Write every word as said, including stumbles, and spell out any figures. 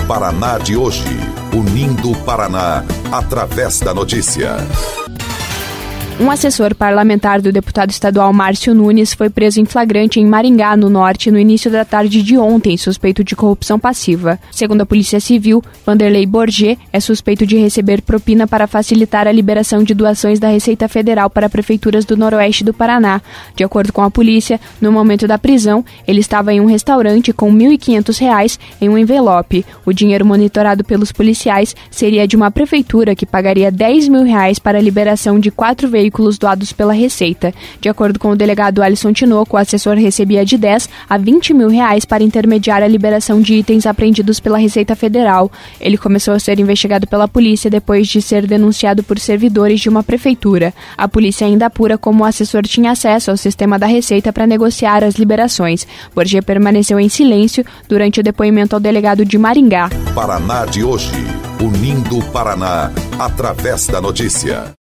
Paraná de hoje, unindo o Paraná através da notícia. Um assessor parlamentar do deputado estadual Márcio Nunes foi preso em flagrante em Maringá, no norte, no início da tarde de ontem, suspeito de corrupção passiva. Segundo a Polícia Civil, Vanderlei Borget é suspeito de receber propina para facilitar a liberação de doações da Receita Federal para prefeituras do noroeste do Paraná. De acordo com a polícia, no momento da prisão, ele estava em um restaurante com mil e quinhentos reais em um envelope. O dinheiro monitorado pelos policiais seria de uma prefeitura que pagaria dez mil reais para a liberação de quatro veículos veículos doados pela Receita. De acordo com o delegado Alisson Tinoco, o assessor recebia de dez a vinte mil reais para intermediar a liberação de itens apreendidos pela Receita Federal. Ele começou a ser investigado pela polícia depois de ser denunciado por servidores de uma prefeitura. A polícia ainda apura como o assessor tinha acesso ao sistema da Receita para negociar as liberações. Borget permaneceu em silêncio durante o depoimento ao delegado de Maringá. Paraná de hoje, unindo o Paraná através da notícia.